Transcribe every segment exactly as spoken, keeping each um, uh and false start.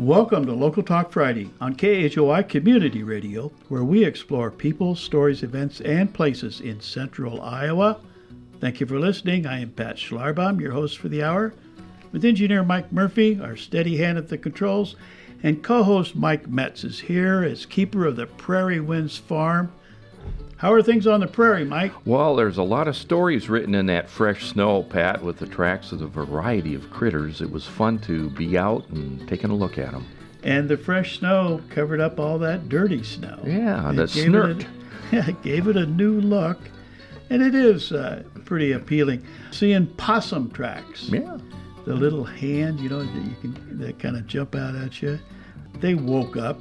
Welcome to Local Talk Friday on K H O I Community Radio, where we explore people, stories, events, and places in central Iowa. Thank you for listening. I am Pat Schlarbaum, your host for the hour, with engineer Mike Murphy, our steady hand at the controls, and co-host Mike Metz is here as keeper of the Prairie Winds Farm. How are things on the prairie, Mike? Well, there's a lot of stories written in that fresh snow, Pat, with the tracks of a variety of critters. It was fun to be out and taking a look at them. And the fresh snow covered up all that dirty snow. Yeah, It the gave snert. It a, yeah, it gave it a new look, and it is uh, pretty appealing. Seeing possum tracks. Yeah. The little hand, you know, that you can that kind of jump out at you. They woke up.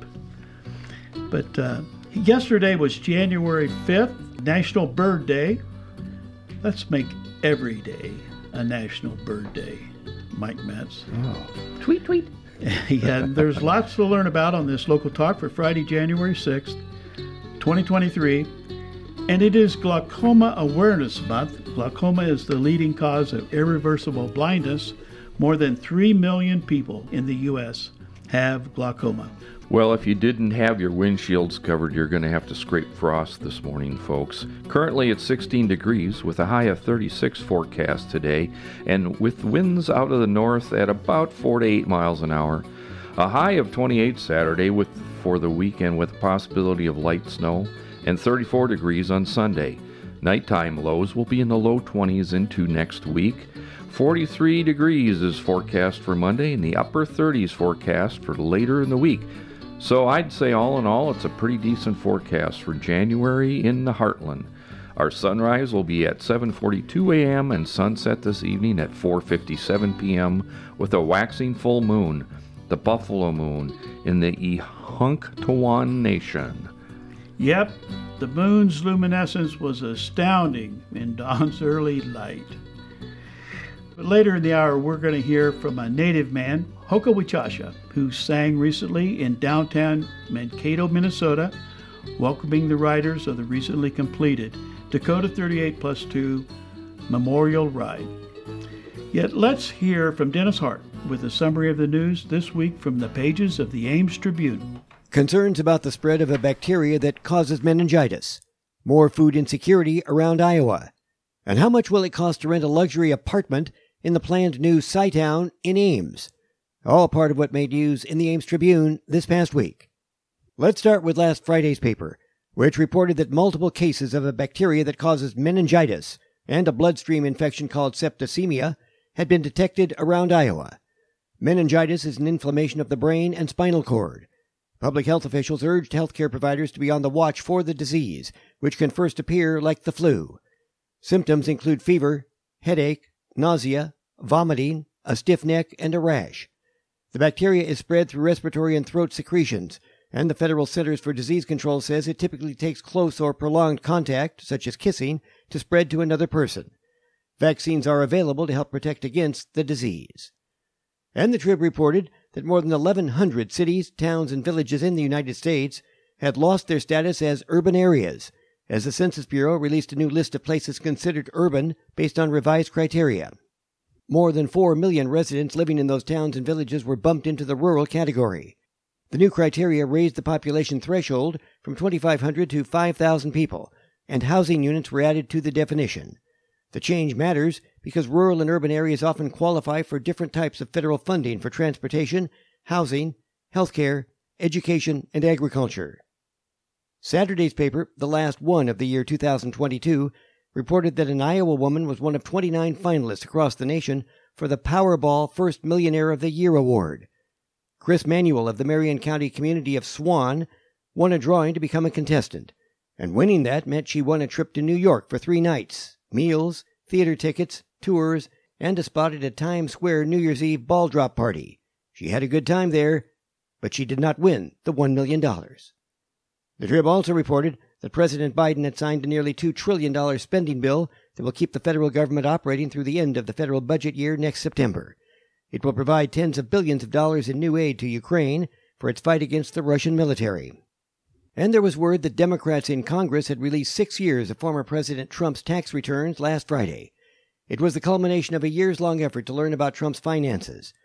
But uh, yesterday was January fifth, National Bird Day. Let's make every day a National Bird Day, Mike Metz. Oh. Tweet, tweet. Yeah, there's lots to learn about on this Local Talk for Friday, January sixth, twenty twenty-three. And it is Glaucoma Awareness Month. Glaucoma is the leading cause of irreversible blindness. More than three million people in the U S have glaucoma. Well, if you didn't have your windshields covered, you're going to have to scrape frost this morning, folks. Currently it's sixteen degrees with a high of thirty-six forecast today, and with winds out of the north at about four to eight miles an hour. A high of twenty-eight Saturday with for the weekend with a possibility of light snow, and thirty-four degrees on Sunday. Nighttime lows will be in the low twenties into next week. forty-three degrees is forecast for Monday, and the upper thirties forecast for later in the week. So I'd say all in all, it's a pretty decent forecast for January in the Heartland. Our sunrise will be at seven forty-two a.m. and sunset this evening at four fifty-seven p.m. with a waxing full moon, the Buffalo Moon, in the Ihuntawan Nation. Yep, the moon's luminescence was astounding in dawn's early light. But later in the hour, we're going to hear from a native man, Hoka Wichasha, who sang recently in downtown Mankato, Minnesota, welcoming the riders of the recently completed Dakota thirty-eight plus two Memorial Ride. Yet let's hear from Dennis Hart with a summary of the news this week from the pages of the Ames Tribune. Concerns about the spread of a bacteria that causes meningitis. More food insecurity around Iowa. And how much will it cost to rent a luxury apartment in the planned new Sci-Town in Ames? All part of what made news in the Ames Tribune this past week. Let's start with last Friday's paper, which reported that multiple cases of a bacteria that causes meningitis and a bloodstream infection called septicemia had been detected around Iowa. Meningitis is an inflammation of the brain and spinal cord. Public health officials urged healthcare providers to be on the watch for the disease, which can first appear like the flu. Symptoms include fever, headache, nausea, vomiting, a stiff neck, and a rash. The bacteria is spread through respiratory and throat secretions, and the Federal Centers for Disease Control says it typically takes close or prolonged contact, such as kissing, to spread to another person. Vaccines are available to help protect against the disease. And the Trib reported that more than eleven hundred cities, towns, and villages in the United States had lost their status as urban areas, as the Census Bureau released a new list of places considered urban based on revised criteria. More than four million residents living in those towns and villages were bumped into the rural category. The new criteria raised the population threshold from twenty-five hundred to five thousand people, and housing units were added to the definition. The change matters because rural and urban areas often qualify for different types of federal funding for transportation, housing, healthcare, education, and agriculture. Saturday's paper, the last one of the year two thousand twenty-two, reported that an Iowa woman was one of twenty-nine finalists across the nation for the Powerball First Millionaire of the Year award. Chris Manuel of the Marion County community of Swan won a drawing to become a contestant, and winning that meant she won a trip to New York for three nights, meals, theater tickets, tours, and a spot at a Times Square New Year's Eve ball drop party. She had a good time there, but she did not win the one million dollars. The Trib also reported that President Biden had signed a nearly two trillion dollars spending bill that will keep the federal government operating through the end of the federal budget year next September. It will provide tens of billions of dollars in new aid to Ukraine for its fight against the Russian military. And there was word that Democrats in Congress had released six years of former President Trump's tax returns last Friday. It was the culmination of a years-long effort to learn about Trump's finances.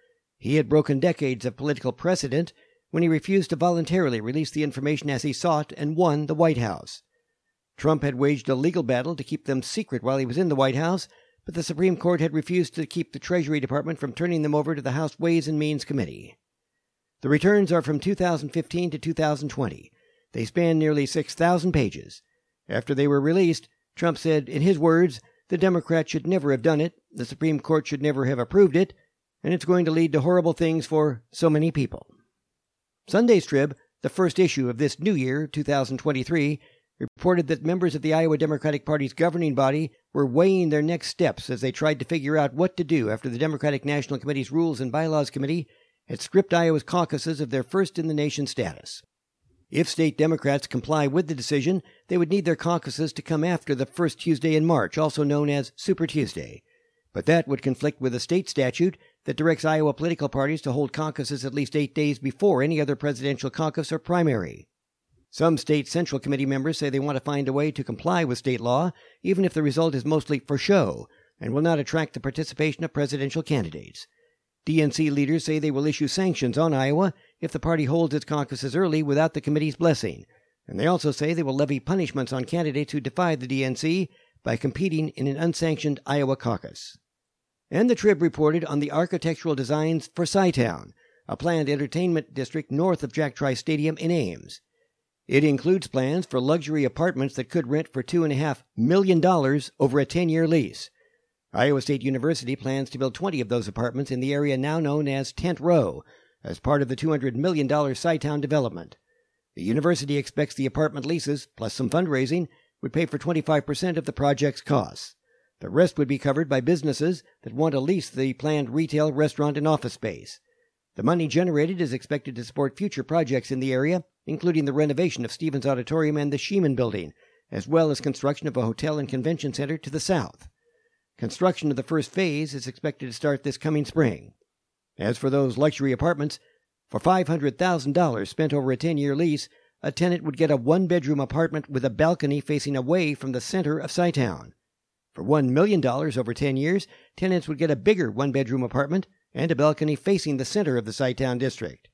He had broken decades of political precedent when he refused to voluntarily release the information as he sought and won the White House. Trump had waged a legal battle to keep them secret while he was in the White House, but the Supreme Court had refused to keep the Treasury Department from turning them over to the House Ways and Means Committee. The returns are from two thousand fifteen to two thousand twenty. They span nearly six thousand pages. After they were released, Trump said, in his words, the Democrats should never have done it, the Supreme Court should never have approved it, and it's going to lead to horrible things for so many people. Sunday's Trib, the first issue of this new year, two thousand twenty-three, reported that members of the Iowa Democratic Party's governing body were weighing their next steps as they tried to figure out what to do after the Democratic National Committee's Rules and Bylaws Committee had stripped Iowa's caucuses of their first-in-the-nation status. If state Democrats comply with the decision, they would need their caucuses to come after the first Tuesday in March, also known as Super Tuesday. But that would conflict with a state statute that directs Iowa political parties to hold caucuses at least eight days before any other presidential caucus or primary. Some state Central Committee members say they want to find a way to comply with state law, even if the result is mostly for show, and will not attract the participation of presidential candidates. D N C leaders say they will issue sanctions on Iowa if the party holds its caucuses early without the committee's blessing, and they also say they will levy punishments on candidates who defy the D N C by competing in an unsanctioned Iowa caucus. And the Trib reported on the architectural designs for Cytown, a planned entertainment district north of Jack Trice Stadium in Ames. It includes plans for luxury apartments that could rent for two point five million dollars over a ten-year lease. Iowa State University plans to build twenty of those apartments in the area now known as Tent Row, as part of the two hundred million dollars Cytown development. The university expects the apartment leases, plus some fundraising, would pay for twenty-five percent of the project's costs. The rest would be covered by businesses that want to lease the planned retail, restaurant, and office space. The money generated is expected to support future projects in the area, including the renovation of Stevens Auditorium and the Sheeman Building, as well as construction of a hotel and convention center to the south. Construction of the first phase is expected to start this coming spring. As for those luxury apartments, for five hundred thousand dollars spent over a ten-year lease, a tenant would get a one-bedroom apartment with a balcony facing away from the center of Cytown. For one million dollars over ten years, tenants would get a bigger one-bedroom apartment and a balcony facing the center of the Cytown district.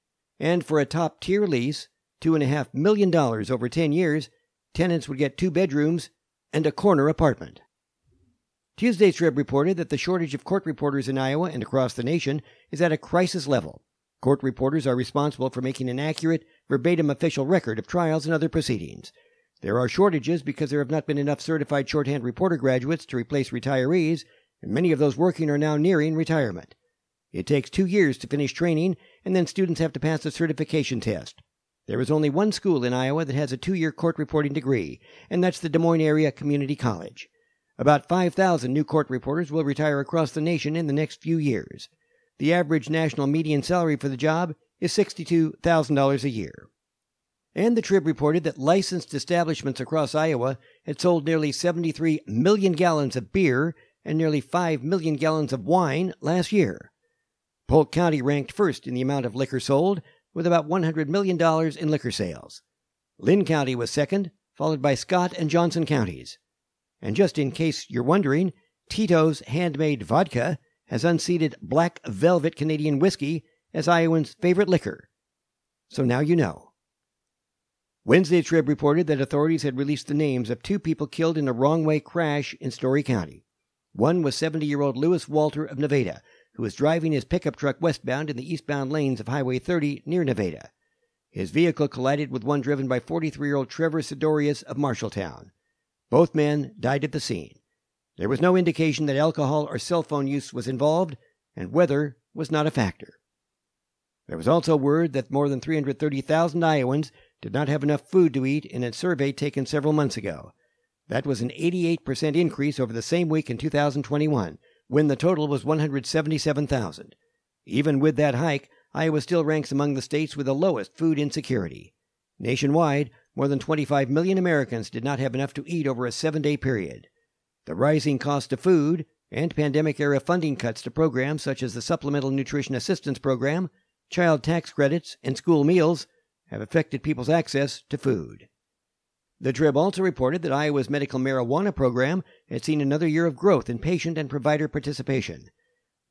And for a top-tier lease, two point five million dollars over ten years, tenants would get two bedrooms and a corner apartment. Tuesday's Trib reported that the shortage of court reporters in Iowa and across the nation is at a crisis level. Court reporters are responsible for making an accurate, verbatim official record of trials and other proceedings. There are shortages because there have not been enough certified shorthand reporter graduates to replace retirees, and many of those working are now nearing retirement. It takes two years to finish training, and then students have to pass a certification test. There is only one school in Iowa that has a two-year court reporting degree, and that's the Des Moines Area Community College. About five thousand new court reporters will retire across the nation in the next few years. The average national median salary for the job is sixty-two thousand dollars a year. And the Trib reported that licensed establishments across Iowa had sold nearly seventy-three million gallons of beer and nearly five million gallons of wine last year. Polk County ranked first in the amount of liquor sold, with about one hundred million dollars in liquor sales. Lynn County was second, followed by Scott and Johnson counties. And just in case you're wondering, Tito's Handmade Vodka has unseated Black Velvet Canadian Whiskey as Iowans' favorite liquor. So now you know. Wednesday's Trib reported that authorities had released the names of two people killed in a wrong-way crash in Story County. One was seventy-year-old Lewis Walter of Nevada, who was driving his pickup truck westbound in the eastbound lanes of Highway thirty near Nevada. His vehicle collided with one driven by forty-three-year-old Trevor Sidorius of Marshalltown. Both men died at the scene. There was no indication that alcohol or cell phone use was involved, and weather was not a factor. There was also word that more than three hundred thirty thousand Iowans did not have enough food to eat in a survey taken several months ago. That was an eighty-eight percent increase over the same week in two thousand twenty-one, when the total was one hundred seventy-seven thousand. Even with that hike, Iowa still ranks among the states with the lowest food insecurity. Nationwide, more than twenty-five million Americans did not have enough to eat over a seven-day period. The rising cost of food and pandemic-era funding cuts to programs such as the Supplemental Nutrition Assistance Program, child tax credits, and school meals have affected people's access to food. The Trib also reported that Iowa's medical marijuana program had seen another year of growth in patient and provider participation.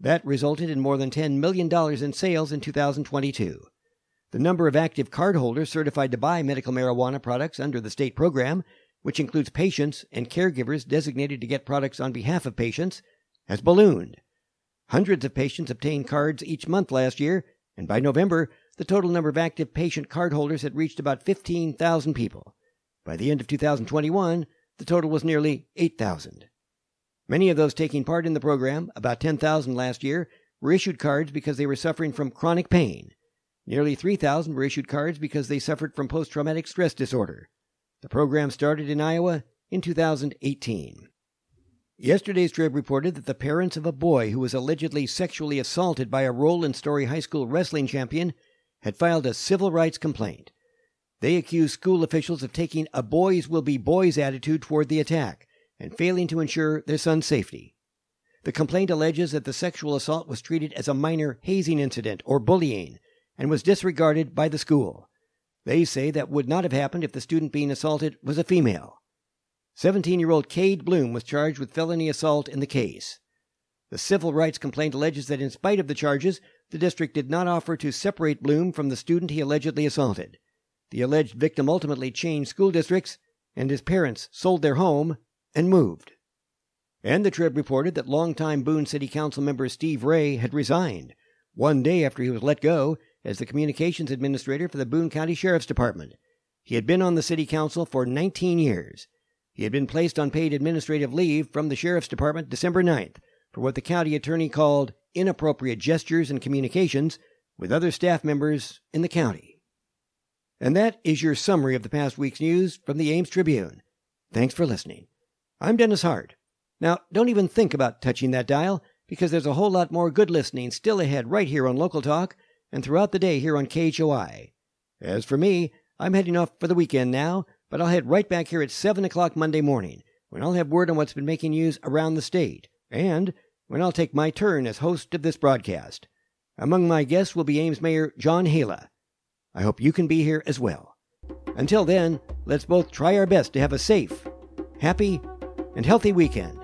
That resulted in more than ten million dollars in sales in two thousand twenty-two. The number of active cardholders certified to buy medical marijuana products under the state program, which includes patients and caregivers designated to get products on behalf of patients, has ballooned. Hundreds of patients obtained cards each month last year, and by November, the total number of active patient cardholders had reached about fifteen thousand people. By the end of two thousand twenty-one, the total was nearly eight thousand. Many of those taking part in the program, about ten thousand last year, were issued cards because they were suffering from chronic pain. Nearly three thousand were issued cards because they suffered from post-traumatic stress disorder. The program started in Iowa in two thousand eighteen. Yesterday's Trib reported that the parents of a boy who was allegedly sexually assaulted by a Roland Story High School wrestling champion had filed a civil rights complaint. They accused school officials of taking a boys will be boys attitude toward the attack and failing to ensure their son's safety. The complaint alleges that the sexual assault was treated as a minor hazing incident or bullying and was disregarded by the school. They say that would not have happened if the student being assaulted was a female. seventeen-year-old Cade Bloom was charged with felony assault in the case. The civil rights complaint alleges that in spite of the charges, the district did not offer to separate Bloom from the student he allegedly assaulted. The alleged victim ultimately changed school districts, and his parents sold their home and moved. And the Trib reported that longtime Boone City Council member Steve Ray had resigned, one day after he was let go as the communications administrator for the Boone County Sheriff's Department. He had been on the city council for nineteen years. He had been placed on paid administrative leave from the Sheriff's Department December ninth for what the county attorney called inappropriate gestures and communications with other staff members in the county. And that is your summary of the past week's news from the Ames Tribune. Thanks for listening. I'm Dennis Hart. Now, don't even think about touching that dial, because there's a whole lot more good listening still ahead right here on Local Talk and throughout the day here on K H O I. As for me, I'm heading off for the weekend now, but I'll head right back here at seven o'clock Monday morning, when I'll have word on what's been making news around the state, and when I'll take my turn as host of this broadcast. Among my guests will be Ames Mayor John Hala. I hope you can be here as well. Until then, let's both try our best to have a safe, happy, and healthy weekend.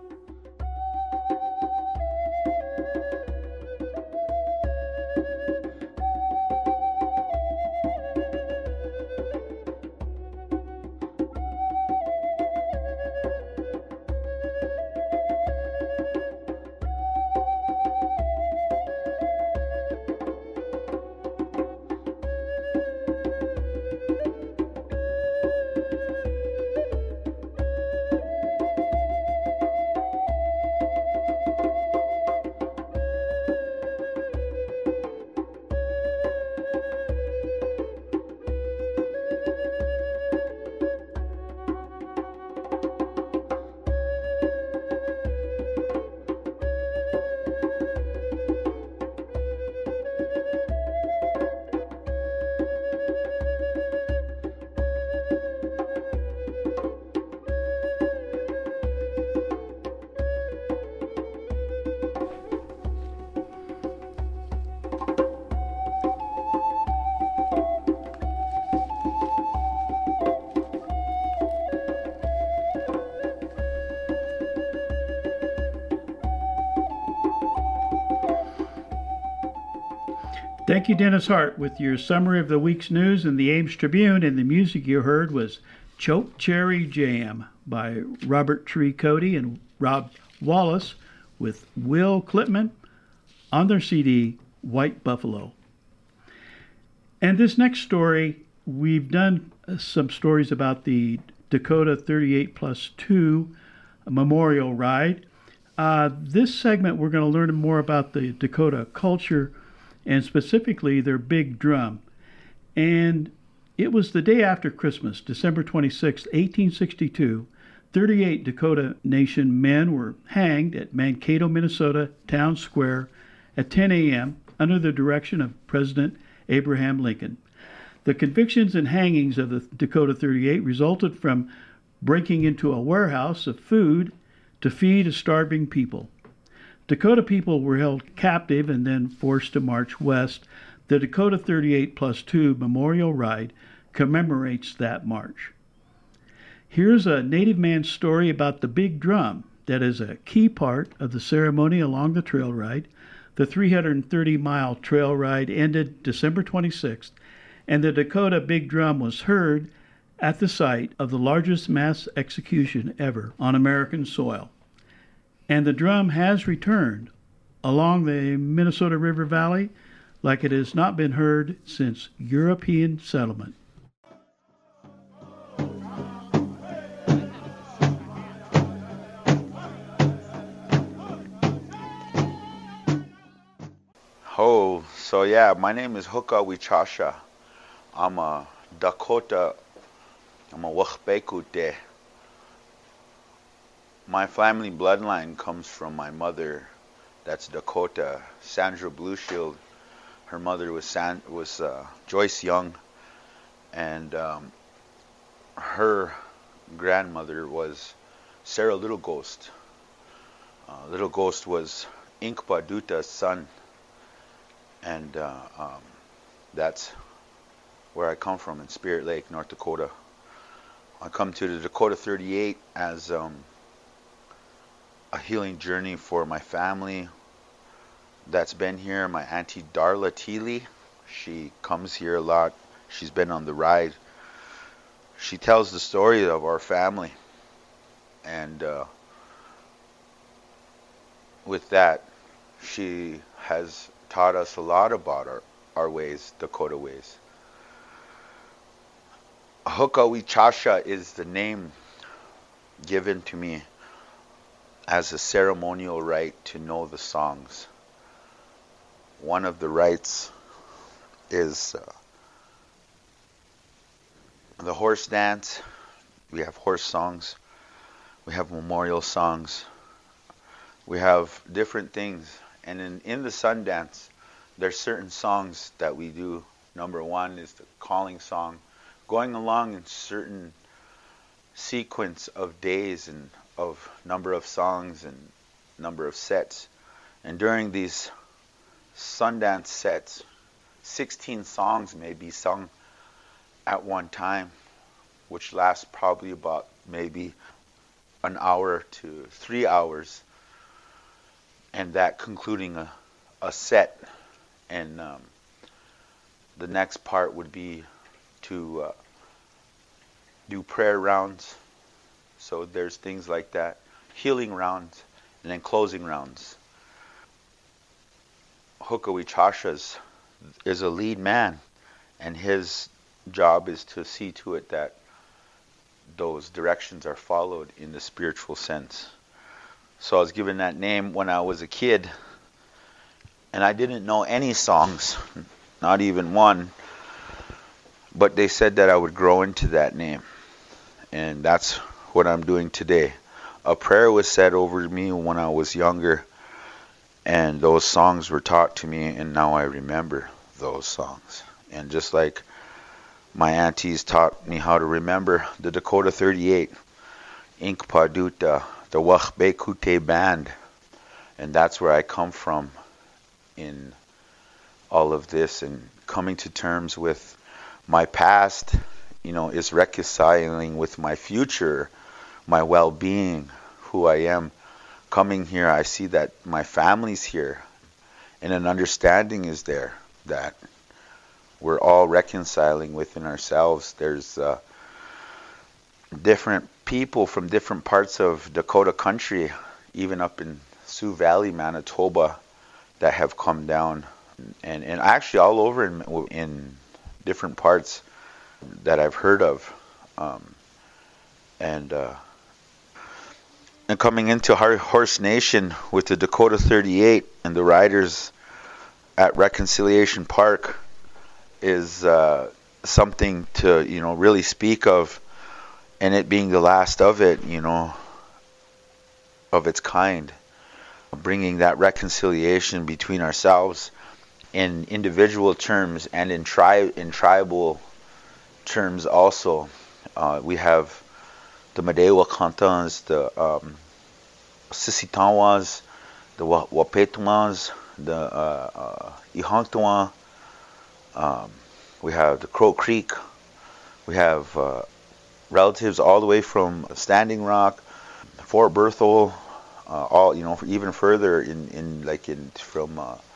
Thank you, Dennis Hart, with your summary of the week's news in the Ames Tribune, and the music you heard was Choke Cherry Jam by Robert Tree Cody and Rob Wallace with Will Clipman on their C D, White Buffalo. And this next story, we've done some stories about the Dakota thirty-eight plus two Memorial Ride. Uh, this segment, we're going to learn more about the Dakota culture and specifically their big drum. And it was the day after Christmas, December twenty-sixth, eighteen sixty-two, thirty-eight Dakota Nation men were hanged at Mankato, Minnesota Town Square at ten a.m. under the direction of President Abraham Lincoln. The convictions and hangings of the Dakota thirty-eight resulted from breaking into a warehouse of food to feed a starving people. Dakota people were held captive and then forced to march west. The Dakota thirty-eight plus two Memorial Ride commemorates that march. Here's a Native man's story about the big drum that is a key part of the ceremony along the trail ride. The three hundred thirty mile trail ride ended December twenty-sixth, and the Dakota Big Drum was heard at the site of the largest mass execution ever on American soil. And the drum has returned along the Minnesota River Valley like it has not been heard since European settlement. Oh, so yeah, my name is Hoka Wichasha. I'm a Dakota, I'm a Wachbekute. My family bloodline comes from my mother, that's Dakota, Sandra Blueshield. Her mother was San, was uh, Joyce Young, and um, her grandmother was Sarah Little Ghost. Uh, Little Ghost was Inkpa Duta's son, and uh, um, that's where I come from, in Spirit Lake, North Dakota. I come to the Dakota thirty-eight as um, a healing journey for my family that's been here. My auntie Darla Teely, she comes here a lot. She's been on the ride. She tells the story of our family, and uh, with that, she has taught us a lot about our, our ways, Dakota ways. Hoka Wichasha is the name given to me as a ceremonial rite to know the songs. One of the rites is uh, the horse dance. We have horse songs. We have memorial songs. We have different things. And in, in the sun dance, there's certain songs that we do. Number one is the calling song, going along in certain sequence of days and of number of songs and number of sets. And during these Sundance sets, sixteen songs may be sung at one time, which lasts probably about maybe an hour to three hours, and that concluding a, a set. And um, the next part would be to uh, do prayer rounds. So there's things like that, healing rounds, and then closing rounds. Hoka Wichasha is a lead man, and his job is to see to it that those directions are followed in the spiritual sense. So I was given that name when I was a kid, and I didn't know any songs, not even one, but they said that I would grow into that name, and that's what I'm doing today. A prayer was said over me when I was younger, and those songs were taught to me, and now I remember those songs. And just like my aunties taught me how to remember the Dakota thirty-eight, Inkpa Duta, the Wachbekute band, and that's where I come from in all of this, and coming to terms with my past, you know, is reconciling with my future, my well-being, who I am. Coming here, I see that my family's here, and an understanding is there that we're all reconciling within ourselves. There's uh, different people from different parts of Dakota country, even up in Sioux Valley, Manitoba, that have come down, and, and actually all over in, in different parts that I've heard of. Um, and uh, and coming into Horse Nation with the Dakota thirty-eight and the riders at Reconciliation Park is uh, something to, you know, really speak of, and it being the last of it, you know, of its kind, bringing that reconciliation between ourselves in individual terms and in tri- in tribal terms also. Uh, we have the Madewa Kantans, the um, Sisitawas, the Wapetuans, the uh, uh, Ihangtuan. Um, we have the Crow Creek. We have uh, relatives all the way from Standing Rock, Fort Berthold, uh, all, you know, even further in, in like in from uh,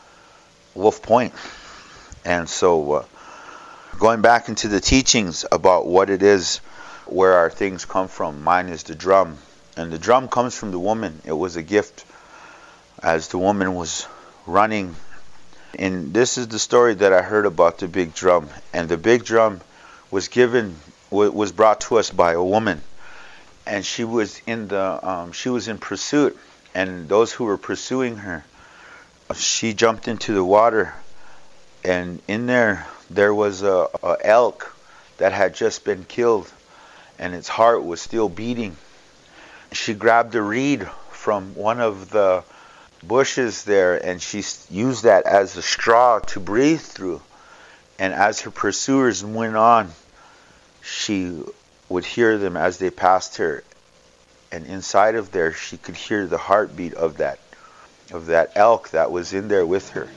Wolf Point. And so uh, going back into the teachings about what it is, where our things come from, mine is the drum. And the drum comes from the woman. It was a gift as the woman was running. And this is the story that I heard about the big drum. And the big drum was given, was brought to us by a woman. And she was in the, um, she was in pursuit. And those who were pursuing her, she jumped into the water. And in there, there was a, a elk that had just been killed. And its heart was still beating. She grabbed a reed from one of the bushes there, and she used that as a straw to breathe through. And as her pursuers went on, she would hear them as they passed her, and inside of there she could hear the heartbeat of that of that elk that was in there with her.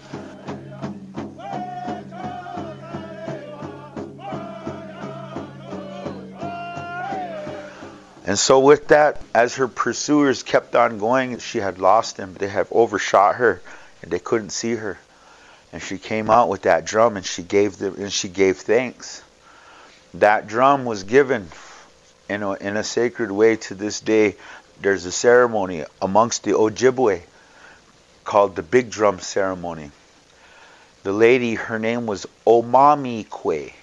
And so with that, as her pursuers kept on going, she had lost them. They had overshot her, and they couldn't see her. And she came out with that drum, and she gave them, and she gave thanks. That drum was given in a, in a sacred way to this day. There's a ceremony amongst the Ojibwe called the Big Drum Ceremony. The lady, her name was Omami Ikwe.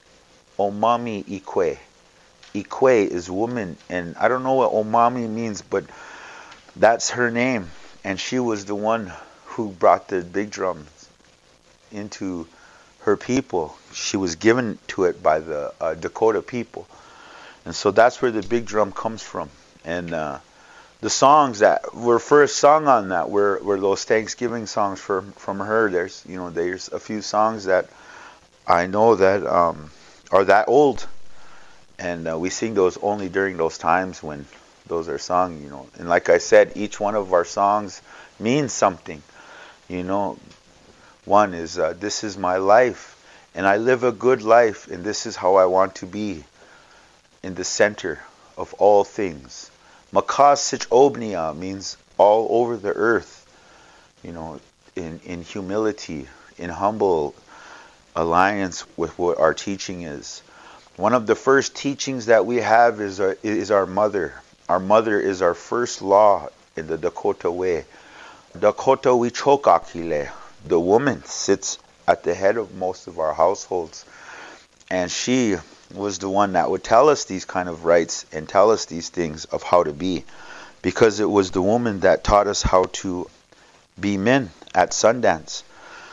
Omami Ikwe. Ikwe is woman, and I don't know what Omami means, but that's her name. And she was the one who brought the big drums into her people. She was given to it by the uh, Dakota people. And so that's where the big drum comes from. And uh, the songs that were first sung on that were, were those Thanksgiving songs for, from her. There's, you know, there's a few songs that I know that um, are that old. And uh, we sing those only during those times when those are sung, you know. And like I said, each one of our songs means something. You know, one is, uh, this is my life, and I live a good life, and this is how I want to be, in the center of all things. Makas sich obnia means all over the earth, you know, in, in humility, in humble alliance with what our teaching is. One of the first teachings that we have is our, is our mother. Our mother is our first law in the Dakota way. Dakota wichokakile. The woman sits at the head of most of our households. And she was the one that would tell us these kind of rights and tell us these things of how to be. Because it was the woman that taught us how to be men at Sundance.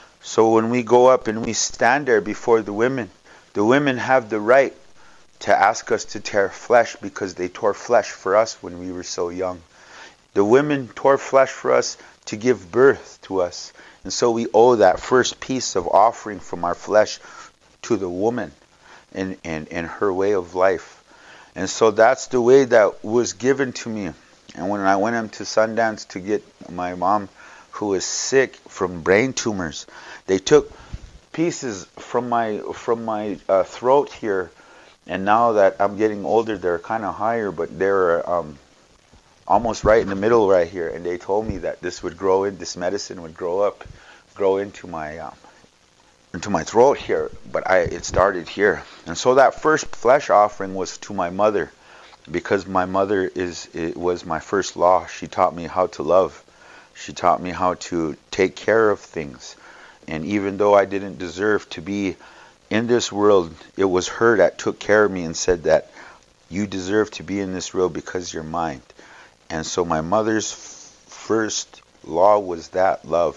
So when we go up and we stand there before the women, the women have the right to ask us to tear flesh because they tore flesh for us when we were so young. The women tore flesh for us to give birth to us. And so we owe that first piece of offering from our flesh to the woman in, in, in her way of life. And so that's the way that was given to me. And when I went into Sundance to get my mom, who was sick from brain tumors, they took pieces from my from my uh, throat here, and now that I'm getting older, they're kind of higher, but they're um, almost right in the middle right here. And they told me that this would grow in, this medicine would grow up, grow into my um, into my throat here. But I it started here, and so that first flesh offering was to my mother, because my mother is it was my first law. She taught me how to love. She taught me how to take care of things. And even though I didn't deserve to be in this world, it was her that took care of me and said that you deserve to be in this world because you're mine. And so my mother's f- first law was that, love.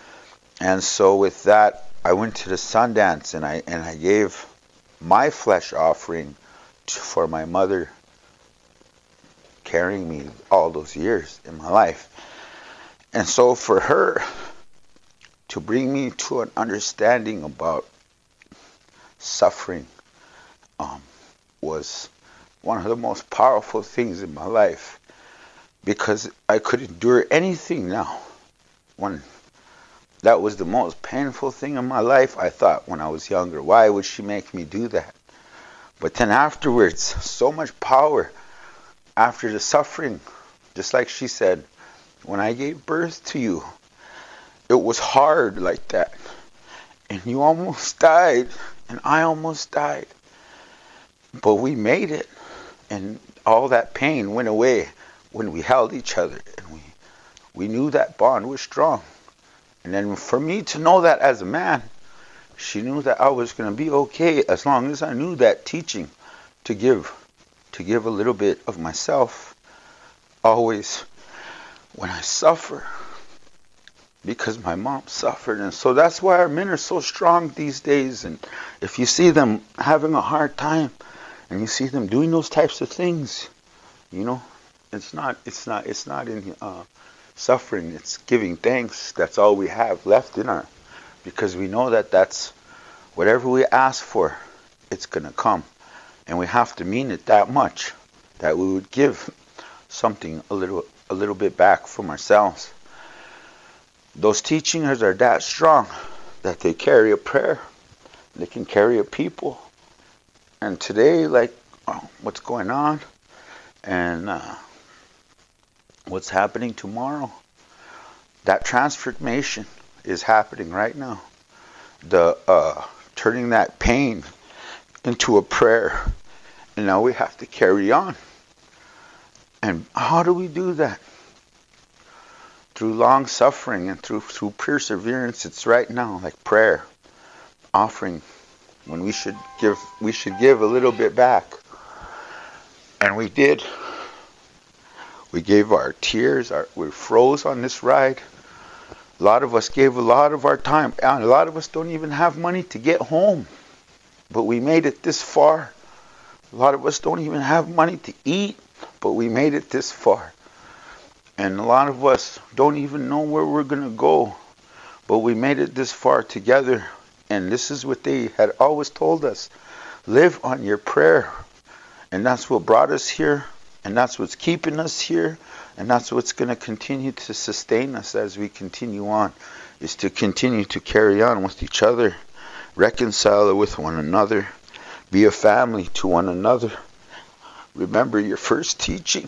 And so with that, I went to the Sundance and I and I gave my flesh offering to, for my mother carrying me all those years in my life. And so for her to bring me to an understanding about suffering um, was one of the most powerful things in my life, because I could endure anything now. When that was the most painful thing in my life, I thought when I was younger, why would she make me do that? But then afterwards, so much power after the suffering, just like she said, when I gave birth to you, it was hard like that. And you almost died, and I almost died. But we made it, and all that pain went away when we held each other, and we we knew that bond was strong. And then for me to know that as a man, she knew that I was going to be okay as long as I knew that teaching to give, to give a little bit of myself, always when I suffer, because my mom suffered. And so that's why our men are so strong these days. And if you see them having a hard time, and you see them doing those types of things, you know, it's not, it's not, it's not in uh, suffering. It's giving thanks. That's all we have left in our, because we know that that's whatever we ask for, it's gonna come, and we have to mean it that much that we would give something a little, a little bit back from ourselves. Those teachings are that strong that they carry a prayer. They can carry a people. And today, like oh, what's going on and uh, what's happening tomorrow, that transformation is happening right now. The uh, turning that pain into a prayer. And now we have to carry on. And how do we do that? Through long suffering and through through perseverance. It's right now like prayer, offering. When we should give, we should give a little bit back, and we did. We gave our tears. Our, we froze on this ride. A lot of us gave a lot of our time, and a lot of us don't even have money to get home, but we made it this far. A lot of us don't even have money to eat, but we made it this far. And a lot of us don't even know where we're gonna go, but we made it this far together. And this is what they had always told us. Live on your prayer. And that's what brought us here. And that's what's keeping us here. And that's what's going to continue to sustain us as we continue on. Is to continue to carry on with each other. Reconcile with one another. Be a family to one another. Remember, your first teaching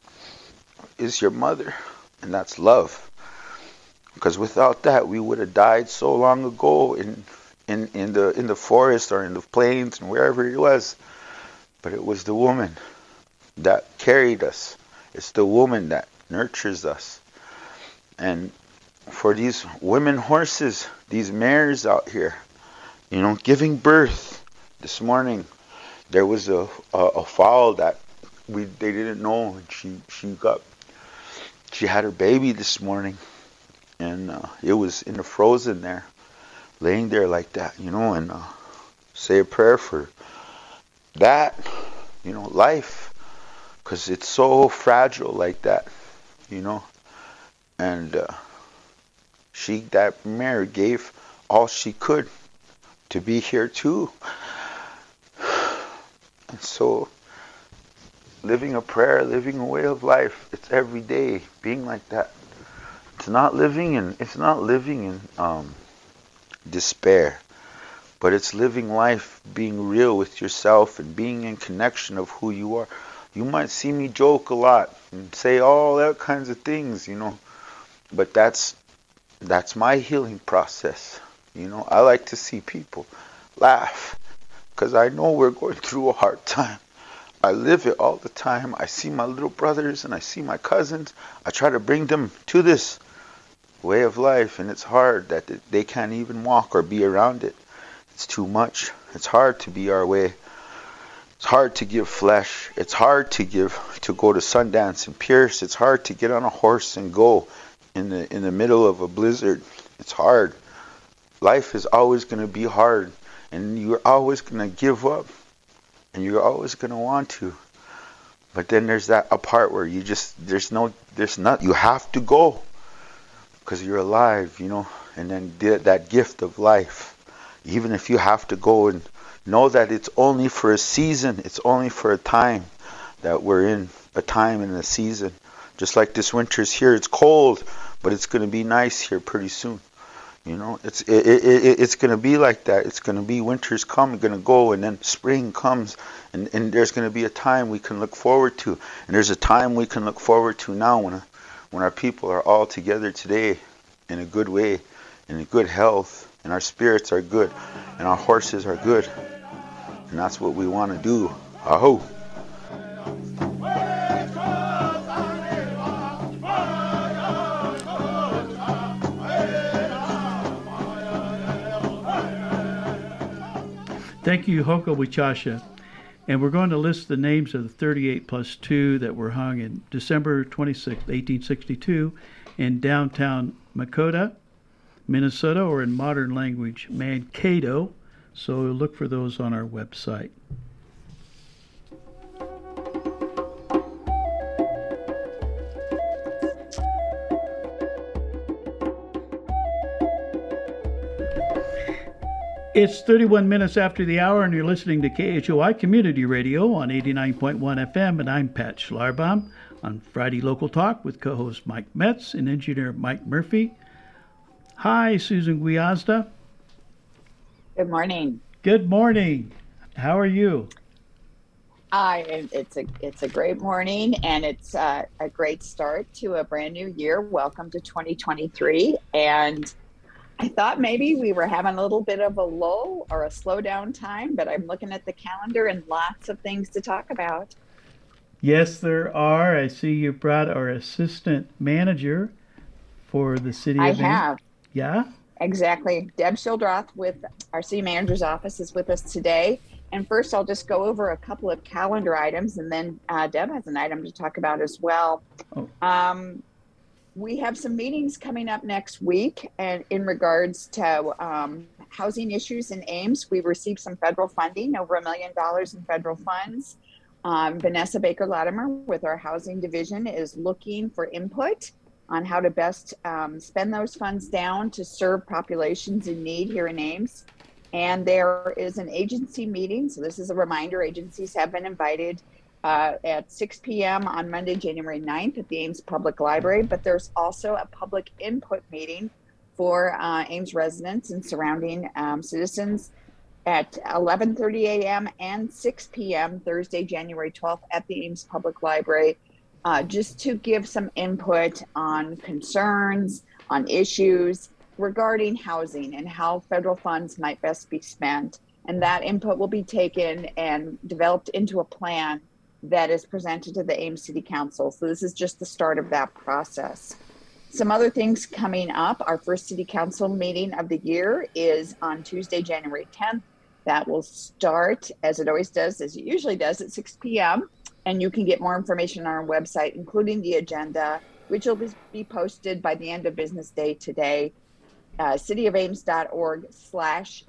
is your mother. And that's love. Because without that, we would have died so long ago in In, in the in the forest or in the plains and wherever it was. But it was the woman that carried us. It's the woman that nurtures us. And for these women horses, these mares out here, you know, giving birth. This morning there was a a, a foal that we they didn't know, and she she got she had her baby this morning, and uh, it was in the frozen there. Laying there like that, you know, and uh, say a prayer for that, you know, life, because it's so fragile like that, you know. And uh, she, that mare, gave all she could to be here too. And so, living a prayer, living a way of life, it's every day being like that. It's not living in, it's not living in, um, despair, but it's living life, being real with yourself and being in connection of who you are. You might see me joke a lot and say all that kinds of things, you know, but that's that's my healing process. You know, I like to see people laugh because I know we're going through a hard time. I live it all the time. I see my little brothers and I see my cousins. I try to bring them to this way of life, and it's hard that they can't even walk or be around it. It's too much. It's hard to be our way. It's hard to give flesh. It's hard to give to go to Sundance and Pierce. It's hard to get on a horse and go in the in the middle of a blizzard. It's hard. Life is always going to be hard, and you're always going to give up, and you're always going to want to. But then there's that a part where you just there's no there's not you have to go. Because you're alive, you know, and then that gift of life. Even if you have to go and know that it's only for a season, it's only for a time that we're in, a time and a season. Just like this winter's here, it's cold, but it's going to be nice here pretty soon. You know, it's it, it, it it's going to be like that. It's going to be winter's come, going to go, and then spring comes, and, and there's going to be a time we can look forward to. And there's a time we can look forward to now when when our people are all together today in a good way, and in good health, and our spirits are good, and our horses are good. And that's what we want to do. Aho! Thank you, Hoka Wichasha. And we're going to list the names of the thirty-eight plus two that were hung in December twenty-sixth, eighteen sixty-two in downtown Makota, Minnesota, or in modern language, Mankato. So look for those on our website. It's thirty-one minutes after the hour, and you're listening to K H O I Community Radio on eighty-nine point one F M, and I'm Pat Schlarbaum on Friday Local Talk with co-host Mike Metz and engineer Mike Murphy. Hi, Susan Guiazda. Good morning. Good morning. How are you? I it's a it's a great morning, and it's uh, a great start to a brand new year. Welcome to twenty twenty-three, and I thought maybe we were having a little bit of a lull or a slow down time, but I'm looking at the calendar and lots of things to talk about. Yes, there are. I see you brought our assistant manager for the city I of have. Yeah? Exactly. Deb Schildroth with our city manager's office is with us today. And first, I'll just go over a couple of calendar items, and then uh, Deb has an item to talk about as well. Oh. Um, we have some meetings coming up next week, and in regards to um, housing issues in Ames, we received some federal funding, over a million dollars in federal funds. Um, Vanessa Baker Latimer with our housing division is looking for input on how to best um, spend those funds down to serve populations in need here in Ames. And there is an agency meeting. So this is a reminder, agencies have been invited uh, at six p.m. on Monday, January ninth at the Ames Public Library. But there's also a public input meeting for uh, Ames residents and surrounding um, citizens at eleven thirty a.m. and six p.m. Thursday, January twelfth at the Ames Public Library, uh, just to give some input on concerns, on issues regarding housing and how federal funds might best be spent. And that input will be taken and developed into a plan that is presented to the Ames City Council. So this is just the start of that process. Some other things coming up. Our first City Council meeting of the year is on Tuesday, January tenth. That will start, as it always does, as it usually does, at six p.m. And you can get more information on our website, including the agenda, which will be posted by the end of business day today. Uh, cityofames.org slash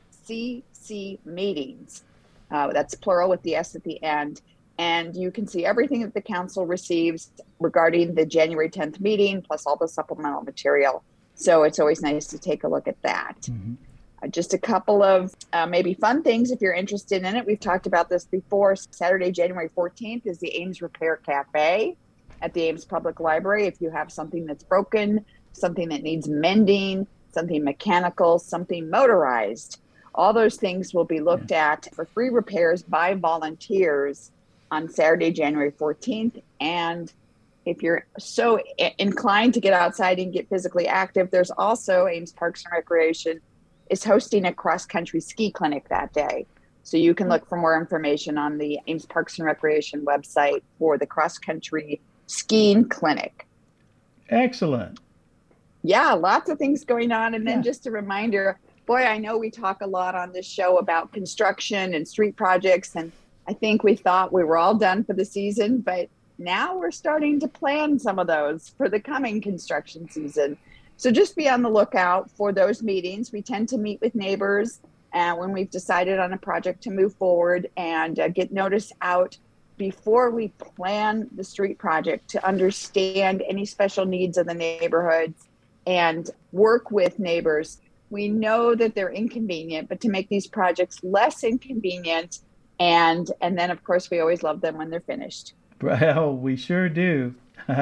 cc meetings. Uh, that's plural with the S at the end. And you can see everything that the council receives regarding the January tenth meeting, plus all the supplemental material. So it's always nice to take a look at that. Mm-hmm. Uh, just a couple of uh, maybe fun things if you're interested in it. We've talked about this before. Saturday, January fourteenth is the Ames Repair Cafe at the Ames Public Library. If you have something that's broken, something that needs mending, something mechanical, something motorized, all those things will be looked at for free repairs by volunteers on Saturday, January fourteenth. And if you're so inclined to get outside and get physically active, there's also Ames Parks and Recreation is hosting a cross-country ski clinic that day. So you can look for more information on the Ames Parks and Recreation website for the cross-country skiing clinic. Excellent. Yeah, lots of things going on. And then Yeah. just a reminder, boy, I know we talk a lot on this show about construction and street projects, and I think we thought we were all done for the season, but now we're starting to plan some of those for the coming construction season. So just be on the lookout for those meetings. We tend to meet with neighbors uh, when we've decided on a project to move forward, and uh, get notice out before we plan the street project to understand any special needs of the neighborhoods and work with neighbors. We know that they're inconvenient, but to make these projects less inconvenient, and and then of course we always love them when they're finished. Well, we sure do.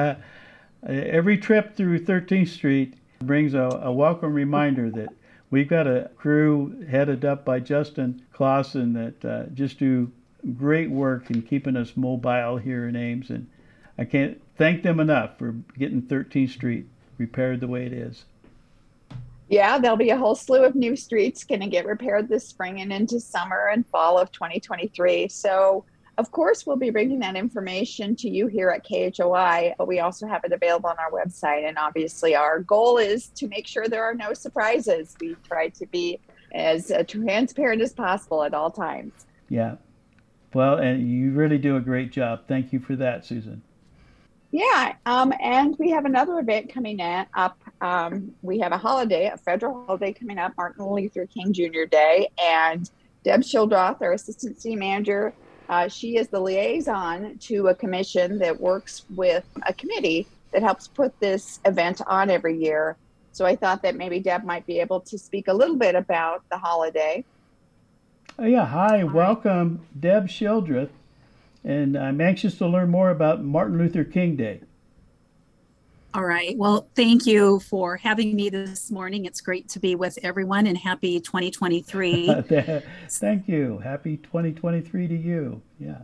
Every trip through thirteenth Street brings a, a welcome reminder that we've got a crew headed up by Justin Clausen that uh, just do great work in keeping us mobile here in Ames, and I can't thank them enough for getting thirteenth Street repaired the way it is. Yeah, there'll be a whole slew of new streets going to get repaired this spring and into summer and fall of twenty twenty-three. So, of course, we'll be bringing that information to you here at K H O I, but we also have it available on our website. And obviously, our goal is to make sure there are no surprises. We try to be as uh, transparent as possible at all times. Yeah. Well, and you really do a great job. Thank you for that, Susan. Yeah, um, and we have another event coming up. Um, we have a holiday, a federal holiday coming up, Martin Luther King Junior Day. And Deb Schildroth, our Assistant City Manager, uh, she is the liaison to a commission that works with a committee that helps put this event on every year. So I thought that maybe Deb might be able to speak a little bit about the holiday. Oh, yeah. Hi, welcome, Deb Schildroth. And I'm anxious to learn more about Martin Luther King Day. All right. Well, thank you for having me this morning. It's great to be with everyone, and happy twenty twenty-three. Thank you. Happy twenty twenty-three to you. Yeah.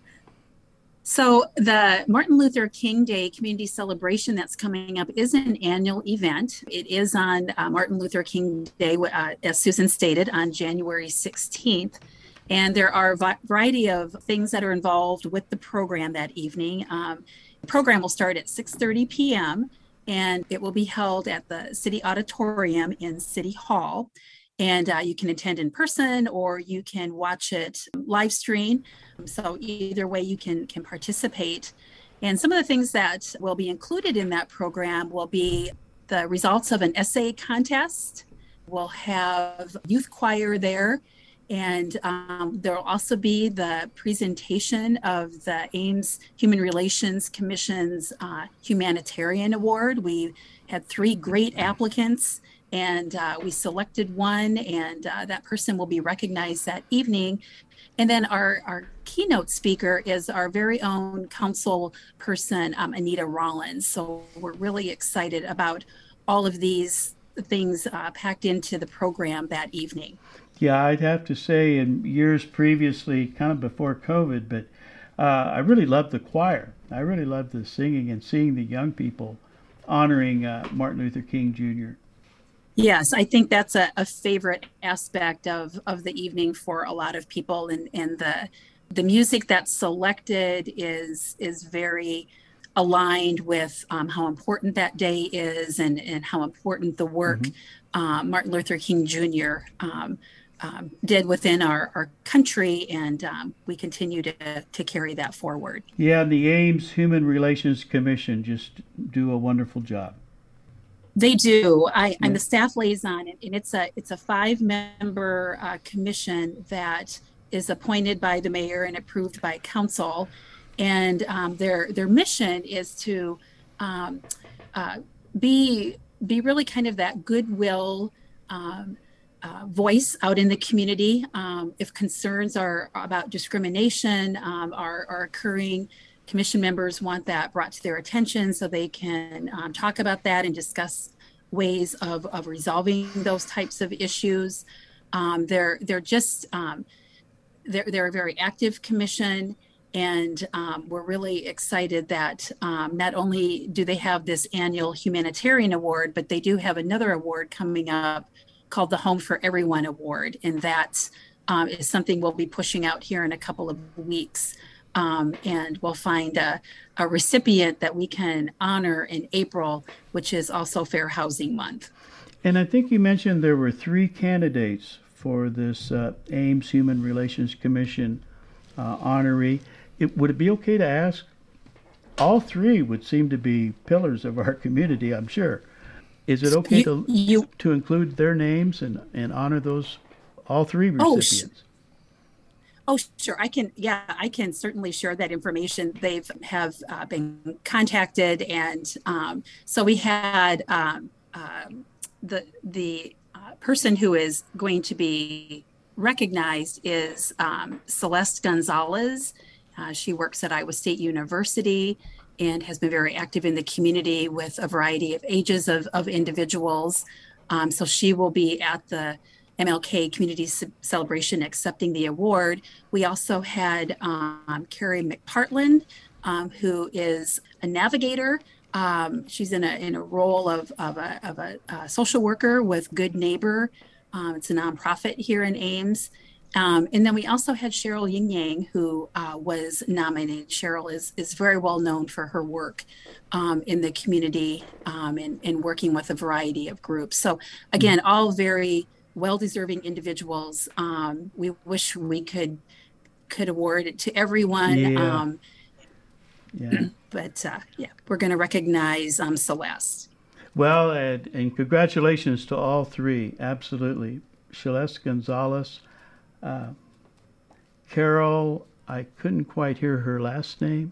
So the Martin Luther King Day community celebration that's coming up is an annual event. It is on uh, Martin Luther King Day, uh, as Susan stated, on January sixteenth. And there are a variety of things that are involved with the program that evening. Um, the program will start at six thirty p.m. and it will be held at the City Auditorium in City Hall. And uh, you can attend in person or you can watch it live stream. So either way you can, can participate. And some of the things that will be included in that program will be the results of an essay contest. We'll have youth choir there. And um, there will also be the presentation of the Ames Human Relations Commission's uh, Humanitarian Award. We had three great applicants, and uh, we selected one, and uh, that person will be recognized that evening. And then our, our keynote speaker is our very own council person, um, Anita Rollins. So we're really excited about all of these things uh, packed into the program that evening. Yeah, I'd have to say in years previously, kind of before COVID, but uh, I really loved the choir. I really loved the singing and seeing the young people honoring uh, Martin Luther King Junior Yes, I think that's a, a favorite aspect of, of the evening for a lot of people. And, and the the music that's selected is is very aligned with um, how important that day is and, and how important the work mm-hmm. uh, Martin Luther King Junior Um, Um, did within our, our country, and um, we continue to, to carry that forward. Yeah, the Ames Human Relations Commission just do a wonderful job. They do. I, yeah. I'm the staff liaison, and it's a it's a five-member uh, commission that is appointed by the mayor and approved by council, and um, their their mission is to um, uh, be be really kind of that goodwill. Um, Uh, voice out in the community. Um, if concerns are about discrimination um, are, are occurring, commission members want that brought to their attention so they can um, talk about that and discuss ways of, of resolving those types of issues. Um, they're they're just um, they're they're a very active commission, and um, we're really excited that um, not only do they have this annual humanitarian award, but they do have another award coming up called the Home for Everyone Award. And that um, is something we'll be pushing out here in a couple of weeks. Um, and we'll find a, a recipient that we can honor in April, which is also Fair Housing Month. And I think you mentioned there were three candidates for this uh, Ames Human Relations Commission uh, honoree. It, would it be okay to ask? All three would seem to be pillars of our community, I'm sure. Is it okay you, to you, to include their names and, and honor those all three recipients? Oh, sh- oh, sure. I can. Yeah, I can certainly share that information. They've have uh, been contacted, and um, so we had um, uh, the the uh, person who is going to be recognized is um, Celeste Gonzalez. Uh, she works at Iowa State University and has been very active in the community with a variety of ages of, of individuals. Um, so she will be at the M L K Community C- Celebration accepting the award. We also had um, Carrie McPartland, um, who is a navigator Um, she's in a in a role of of a, of a, a social worker with Good Neighbor. Um, it's a nonprofit here in Ames. Um, and then we also had Cheryl Yin Yang, who uh, was nominated. Cheryl is is very well known for her work um, in the community um, and, and working with a variety of groups. So again, all very well-deserving individuals. Um, we wish we could could award it to everyone. Yeah. Um, Yeah. but uh, yeah, we're going to recognize um, Celeste. Well, and, and congratulations to all three. Absolutely. Celeste Gonzalez, uh, Carol, I couldn't quite hear her last name.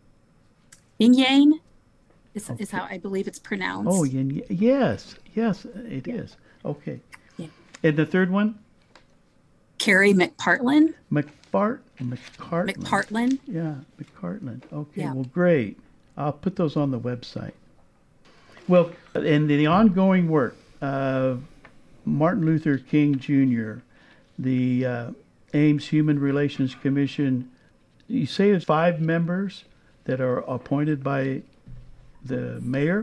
Yin Yang is, Okay. is how I believe it's pronounced. Oh, yin, yes, yes, it Yeah. is. Okay. Yeah. And the third one? Carrie McPartland. McFart, McCartland. McPartland. Yeah, McCartland. Okay, Yeah. well, great. I'll put those on the website. Well, in the ongoing work of Martin Luther King Junior, the uh, Ames Human Relations Commission, you say it's five members that are appointed by the mayor?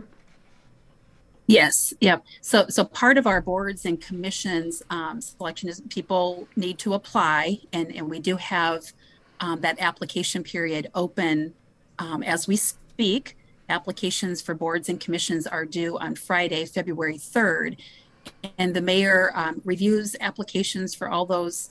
Yes, yep. So, so part of our boards and commissions um, selection is people need to apply, and, and we do have um, that application period open um, as we speak. Applications for boards and commissions are due on Friday, February third, and the mayor um, reviews applications for all those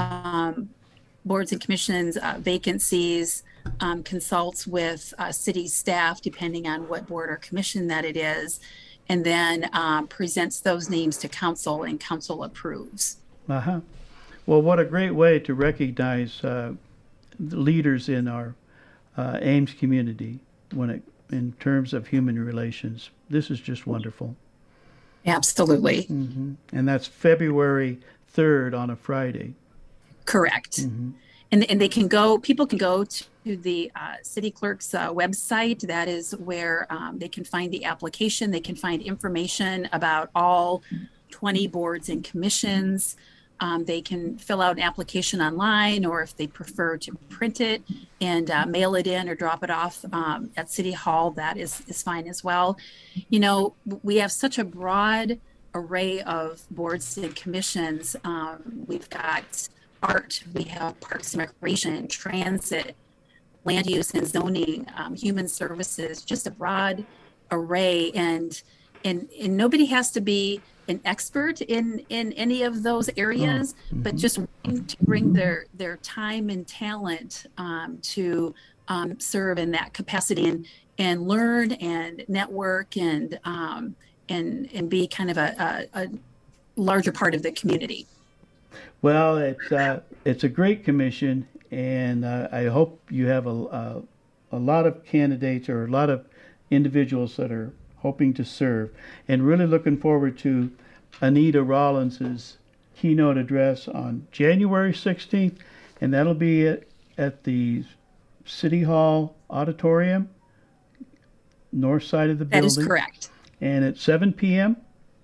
um, boards and commissions uh, vacancies, um, consults with uh, city staff depending on what board or commission that it is, and then um, presents those names to council, and council approves. Uh-huh. Well, what a great way to recognize uh, the leaders in our uh, Ames community when it in terms of human relations. This is just wonderful. Absolutely. Mm-hmm. And that's February third on a Friday. Correct. Mm-hmm. And, and they can go, people can go to the uh, city clerk's uh, website. That is where um, they can find the application. They can find information about all twenty boards and commissions. Um, they can fill out an application online, or if they prefer to print it and uh, mail it in or drop it off um, at City Hall, that is, is fine as well. You know, we have such a broad array of boards and commissions. Um, we've got art, we have parks and recreation, transit, land use and zoning, um, human services, just a broad array. And, and, and nobody has to be an expert in, in any of those areas, Oh, but mhm. just wanting to bring their, their time and talent um, to um, serve in that capacity and, and learn and network and, um, and, and be kind of a, a, a larger part of the community. Well, it's uh, it's a great commission, and uh, I hope you have a, a a lot of candidates or a lot of individuals that are hoping to serve, and really looking forward to Anita Rollins's keynote address on January sixteenth, and that'll be at, at the City Hall auditorium, north side of the That building. is correct. And at seven p.m.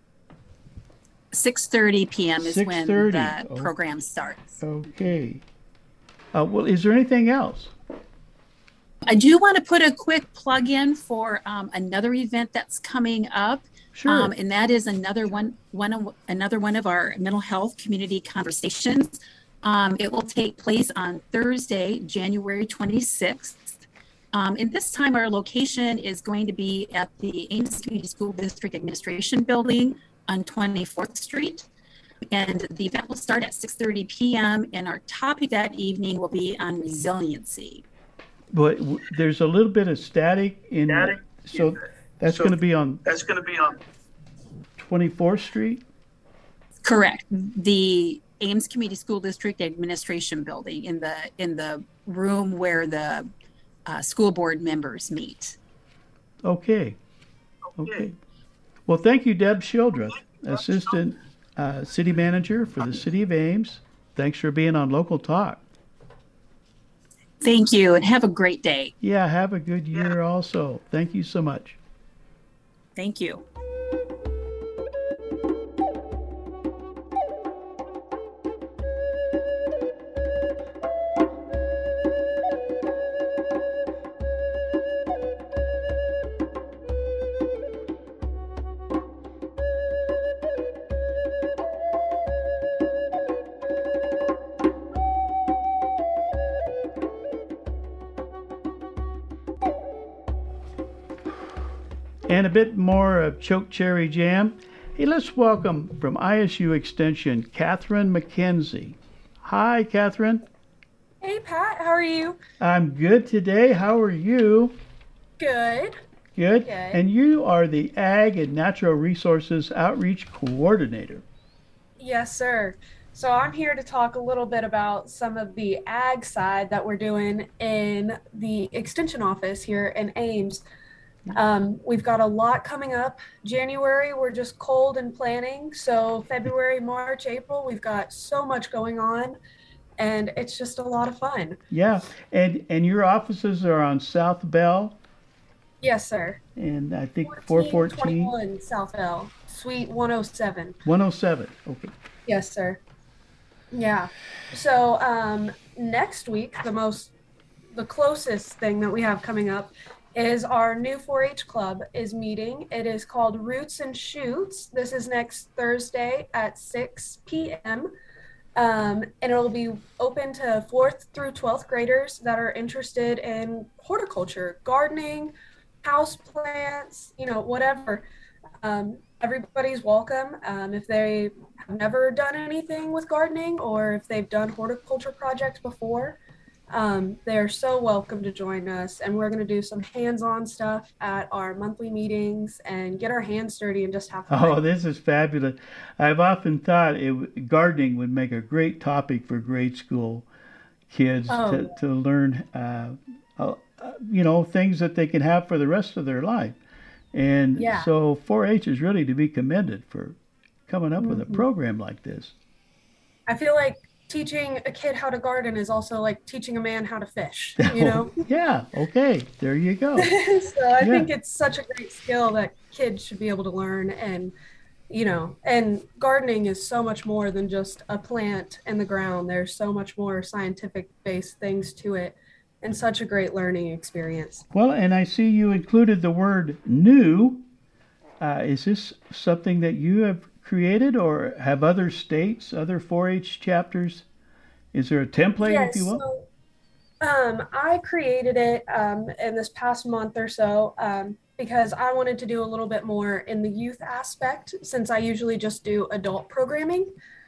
six thirty p.m. is when six thirty. the Oh. program starts. Okay. Uh, well, is there anything else? I do want to put a quick plug in for um, another event that's coming up. Sure. Um, and that is another one, one of, another one of our mental health community conversations. Um, it will take place on Thursday, January twenty-sixth. Um, and this time our location is going to be at the Ames Community School District Administration Building on twenty-fourth Street. And the event will start at six thirty p.m. and our topic that evening will be on resiliency. But w- there's a little bit of static in Static the, so that's So- going to be on That's going to be on twenty-fourth Street? Correct. The Ames Community School District Administration Building in the in the room where the uh, school board members meet. Okay. Okay. Well, thank you, Deb Shildroth, Assistant uh, City Manager for the City of Ames. Thanks for being on Local Talk. Thank you and have a great day. Yeah, have a good year also. Thank you so much. Thank you. and a bit more of choke cherry jam. Hey, let's welcome from I S U Extension, Catherine McKenzie. Hi, Catherine. Hey, Pat. How are you? I'm good today. How are you? Good. Good. Good. And you are the Ag and Natural Resources Outreach Coordinator. Yes, sir. So I'm here to talk a little bit about some of the ag side that we're doing in the Extension office here in Ames. Um, we've got a lot coming up. January, we're just cold and planning. So February, March, April, we've got so much going on, and it's just a lot of fun. Yeah. And and your offices are on South Bell, Yes, sir. and I think four fourteen, twenty-one South L, Suite one oh seven. one oh seven. Okay. Yes, sir. Yeah. So um, next week, the most, the closest thing that we have coming up is our new four H club is meeting. It is called Roots and Shoots. This is next Thursday at six p.m. Um, and it'll be open to fourth through twelfth graders that are interested in horticulture, gardening, house plants, you know, whatever. Um, everybody's welcome. Um, if they have never done anything with gardening or if they've done horticulture projects before, Um, they're so welcome to join us, and we're going to do some hands-on stuff at our monthly meetings and get our hands dirty and just have fun. Oh, this is fabulous. I've often thought it, gardening would make a great topic for grade school kids Oh. to, to learn, uh, uh, you know, things that they can have for the rest of their life. And Yeah. so four H is really to be commended for coming up with a Mhm. program like this. I feel like teaching a kid how to garden is also like teaching a man how to fish, you know? Yeah, okay, there you go. So I Yeah. think it's such a great skill that kids should be able to learn. And, you know, and gardening is so much more than just a plant in the ground. There's so much more scientific based things to it and such a great learning experience. Well, and I see you included the word new. Uh, is this something that you have created, or have other states, other four H chapters? Is there a template, Yes, if you will? so um, I created it um, in this past month or so um, because I wanted to do a little bit more in the youth aspect, since I usually just do adult programming.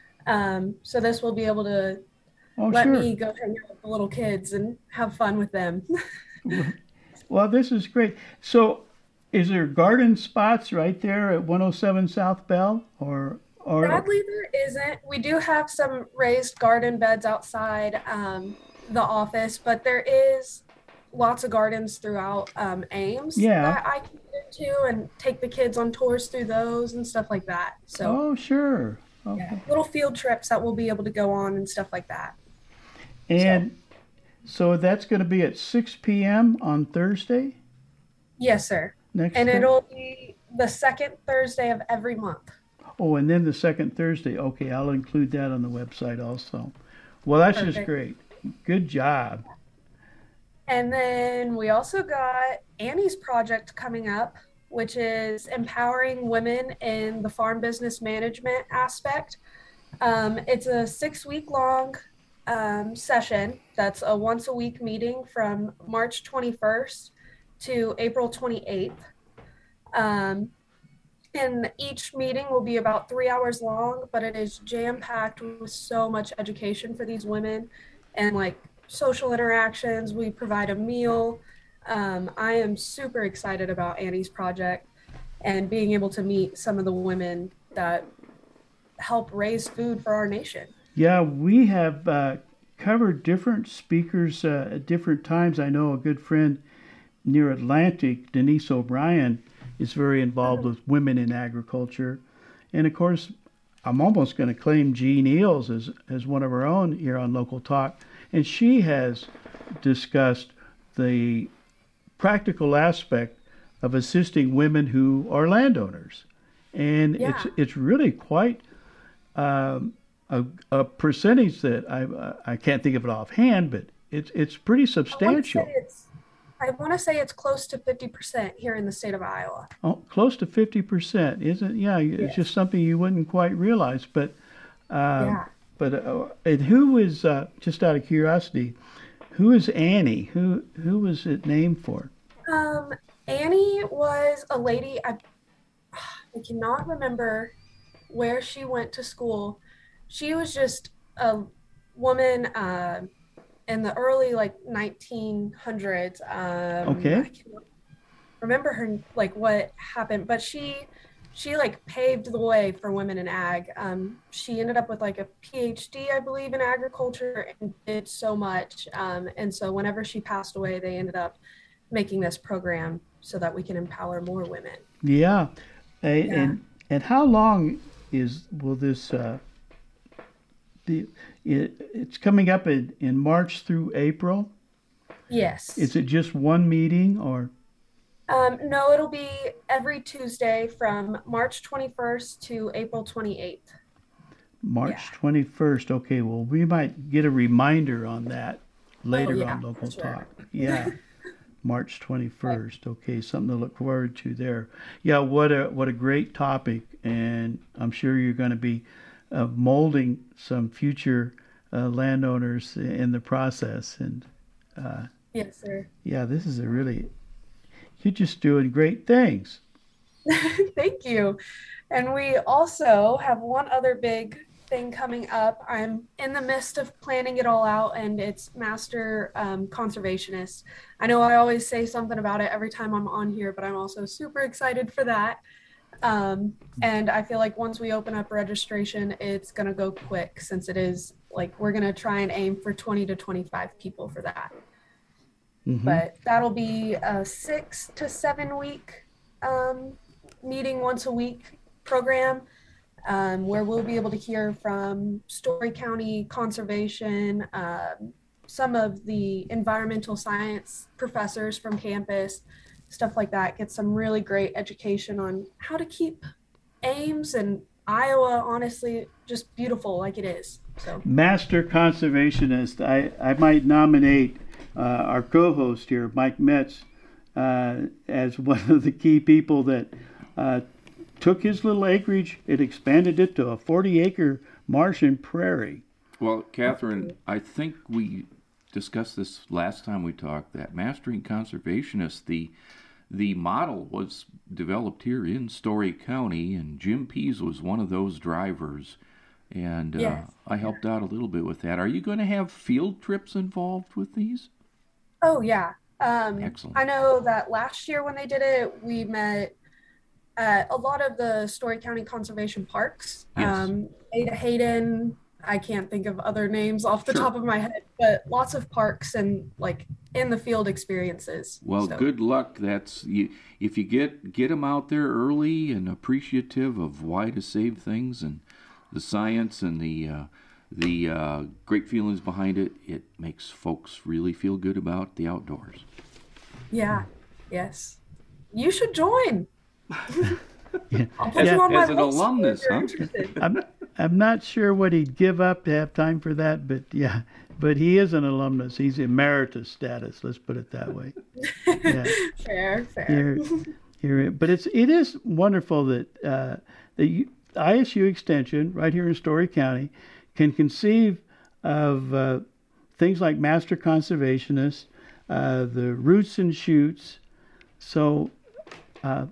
Um, so this will be able to Oh, let sure. me go hang out with the little kids and have fun with them. Well, this is great. So, is there garden spots right there at one oh seven South Bell, or or Sadly, there isn't. We do have some raised garden beds outside um, the office, but there is lots of gardens throughout um, Ames Yeah. that I can get into and take the kids on tours through those and stuff like that. So, Oh, sure. Okay. yeah, little field trips that we'll be able to go on and stuff like that. And so that's going to be at six p.m. on Thursday Yes, sir. next. And Thur- it'll be the second Thursday of every month. Oh, and then the second Thursday. Okay, I'll include that on the website also. Well, that's just Perfect. great. Good job. And then we also got Annie's project coming up, which is empowering women in the farm business management aspect. Um, it's a six week long um, session that's a once a week meeting from March twenty-first to April twenty-eighth. Um, and each meeting will be about three hours long, but it is jam packed with so much education for these women and like social interactions. We provide a meal. Um, I am super excited about Annie's project and being able to meet some of the women that help raise food for our nation. Yeah, we have uh, covered different speakers uh, at different times. I know a good friend near Atlantic, Denise O'Brien, is very involved with women in agriculture. And of course, I'm almost going to claim Jean Eels as, as one of our own here on Local Talk. And she has discussed the practical aspect of assisting women who are landowners. And Yeah. it's it's really quite um, a, a percentage that I I can't think of it offhand, but it's it's pretty I want to substantial. say it's, I want to say it's close to fifty percent here in the state of Iowa. Oh, close to fifty percent, isn't? Yeah, it's Yes. just something you wouldn't quite realize. But um, Yeah. but uh, and who is uh, just out of curiosity, who is Annie? Who who was it named for? Um, Annie was a lady, I, I cannot remember where she went to school. She was just a woman uh, in the early like nineteen hundreds. Um, Okay. I can't remember her like what happened, but she she like paved the way for women in ag. Um, she ended up with like a P H D, I believe, in agriculture and did so much. Um, and so whenever she passed away, they ended up making this program so that we can empower more women. Yeah. A- Yeah. And and how long is will this uh, the it, it's coming up in, in March through April? Yes. Is it just one meeting or? Um, no, it'll be every Tuesday from March twenty-first to April twenty-eighth. March Yeah. twenty-first. Okay, well, we might get a reminder on that later Oh, yeah, on Local for sure. Talk. Yeah. March twenty-first. Okay, something to look forward to there. Yeah, what a what a great topic, and I'm sure you're going to be uh, molding some future uh, landowners in the process. And uh, Yes, sir. yeah, this is a really, you're just doing great things. Thank you. And we also have one other big thing coming up. I'm in the midst of planning it all out, and it's Master um, Conservationist. I know I always say something about it every time I'm on here, but I'm also super excited for that. Um, and I feel like once we open up registration, it's going to go quick, since it is like we're going to try and aim for twenty to twenty-five people for that. Mhm. But that'll be a six to seven week um, meeting once a week program, um, where we'll be able to hear from Story County Conservation, um, some of the environmental science professors from campus, stuff like that. Get some really great education on how to keep Ames and Iowa, honestly, just beautiful like it is. So Master Conservationist, I, I might nominate uh, our co-host here, Mike Metz, uh, as one of the key people that uh, took his little acreage and expanded it to a forty acre marsh and prairie. Well, Catherine, I think we discussed this last time we talked, that Mastering Conservationist, the the model was developed here in Story County, and Jim Pease was one of those drivers. And uh, Yes. I helped out a little bit with that. Are you going to have field trips involved with these? Oh, yeah. Um, Excellent. I know that last year when they did it, we met at a lot of the Story County Conservation Parks. Yes. Um, Ada Hayden, I can't think of other names off the Sure. top of my head, but lots of parks and like in the field experiences. Well, So, good luck. That's you, if you get get them out there early and appreciative of why to save things and the science and the uh, the uh, great feelings behind it. It makes folks really feel good about the outdoors. Yeah. Yes. You should join. Yeah. I'll put Yeah. you on my As an list alumnus, if you're huh? interested. I'm, I'm not sure what he'd give up to have time for that, but yeah, but he is an alumnus. He's emeritus status. Let's put it that way. Yeah. Fair, fair. Here, here, but it's it is wonderful that uh, the I S U Extension right here in Story County can conceive of uh, things like Master Conservationists, uh, the Roots and Shoots. So uh,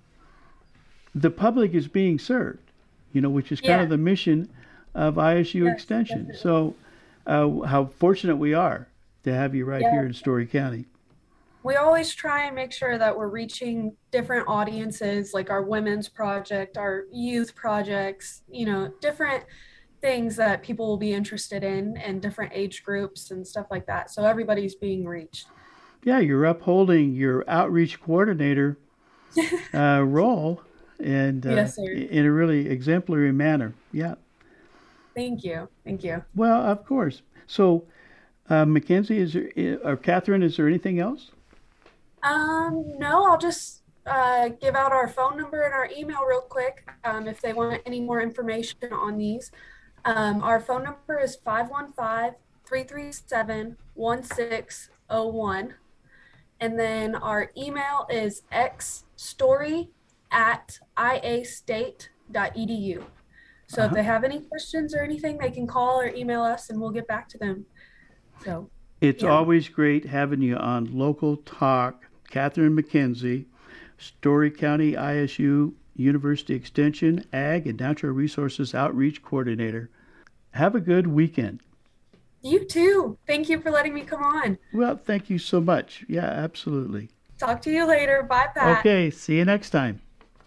the public is being served, you know, which is kind Yeah. of the mission of I S U Yes, Extension. definitely. So uh, how fortunate we are to have you right Yeah. here in Story County. We always try and make sure that we're reaching different audiences, like our women's project, our youth projects, you know, different things that people will be interested in and different age groups and stuff like that. So everybody's being reached. Yeah, you're upholding your outreach coordinator uh, role, and uh, Yes, sir. in a really exemplary manner. Yeah. Thank you. Thank you. Well, of course. So, uh, Mackenzie, is there, or Catherine, is there anything else? Um, no, I'll just uh, give out our phone number and our email real quick um, if they want any more information on these. Um, our phone number is five one five, three three seven, one six zero one. And then our email is xstory at iastate dot edu. So Uh-huh. if they have any questions or anything, they can call or email us and we'll get back to them. So It's Yeah. always great having you on Local Talk Catherine McKenzie, Story County I S U University Extension Ag and Natural Resources Outreach Coordinator. Have a good weekend. You too. Thank you for letting me come on. Well, thank you so much. Yeah, absolutely. Talk to you later. Bye, Pat. Okay, see you next time.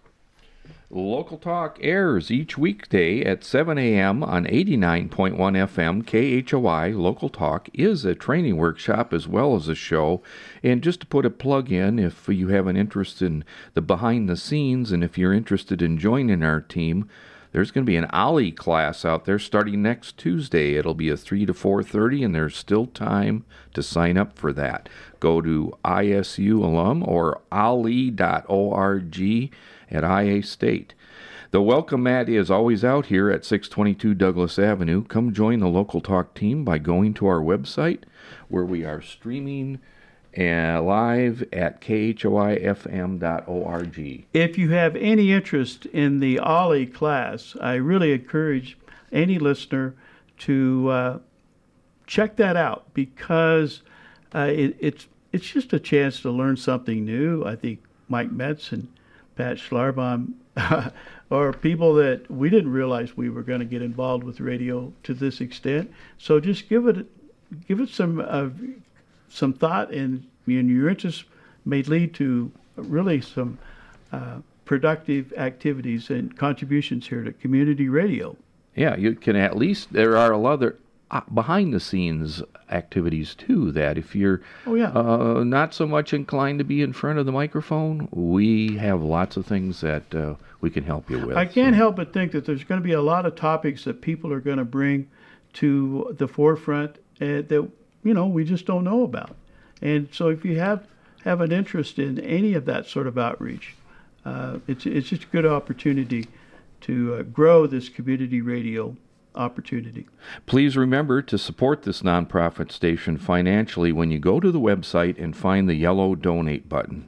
Local Talk airs each weekday at seven a.m. on eighty-nine point one F M. K H O I Local Talk is a training workshop as well as a show. And just to put a plug in, if you have an interest in the behind the scenes and if you're interested in joining our team, there's going to be an Ollie class out there starting next Tuesday. It'll be a three to four thirty, and there's still time to sign up for that. Go to I S U alum or ollie dot org at I A State. The welcome mat is always out here at six twenty-two Douglas Avenue. Come join the Local Talk team by going to our website where we are streaming uh, live at K H O I F M dot org. If you have any interest in the Ollie class, I really encourage any listener to uh, check that out because uh, it, it's it's just a chance to learn something new. I think Mike Metz and Pat Schlarbaum are people that we didn't realize we were going to get involved with radio to this extent. So just give it give it some uh, some thought, and, and your interest may lead to really some uh, productive activities and contributions here to community radio. Yeah, you can at least, there are a lot of other uh, behind-the-scenes activities, too, that if you're oh, yeah. uh, not so much inclined to be in front of the microphone, we have lots of things that uh, we can help you with. I can't so. help but think that there's going to be a lot of topics that people are going to bring to the forefront uh, that, you know, we just don't know about. And so if you have, have an interest in any of that sort of outreach, uh, it's, it's just a good opportunity to uh, grow this community radio opportunity. Please remember to support this nonprofit station financially when you go to the website and find the yellow donate button.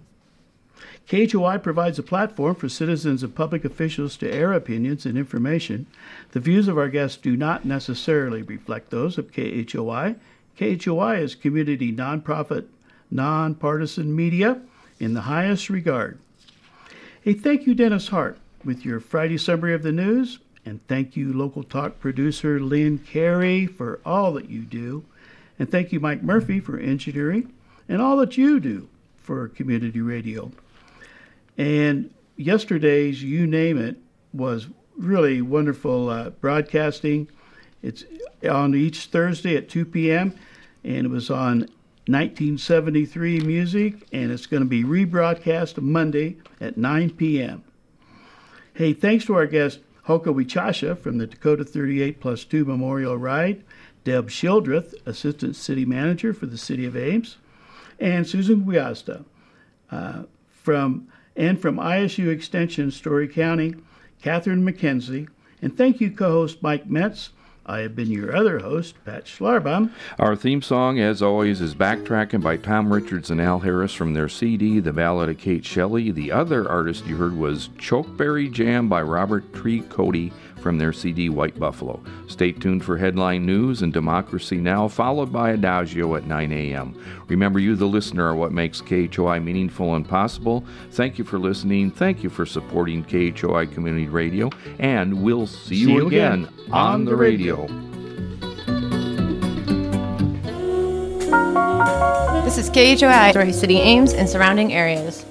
K H O I provides a platform for citizens and public officials to air opinions and information. The views of our guests do not necessarily reflect those of K H O I. K H O I is community nonprofit, nonpartisan media in the highest regard. Hey, thank you, Dennis Hart, with your Friday summary of the news. And thank you, Local Talk producer Lynn Carey, for all that you do. And thank you, Mike Murphy, for engineering and all that you do for community radio. And yesterday's You Name It was really wonderful uh, broadcasting. It's on each Thursday at two p.m., and it was on nineteen seventy-three music, and it's going to be rebroadcast Monday at nine p.m. Hey, thanks to our guest, Hoka Wichasha from the Dakota thirty-eight plus two Memorial Ride, Deb Shildreth, Assistant City Manager for the City of Ames, and Susan Guiasta uh, from and from I S U Extension Story County, Catherine McKenzie, and thank you, co-host Mike Metz. I have been your other host, Pat Schlarbaum. Our theme song, as always, is Backtracking by Tom Richards and Al Harris from their C D, The Ballad of Kate Shelley. The other artist you heard was Chokeberry Jam by Robert Tree Cody from their C D, White Buffalo. Stay tuned for headline news and Democracy Now!, followed by Adagio at nine a.m. Remember, you, the listener, are what makes K H O I meaningful and possible. Thank you for listening. Thank you for supporting K H O I Community Radio. And we'll see, see you, you again, again on the radio. This is K H O I, Story City, Ames, and surrounding areas.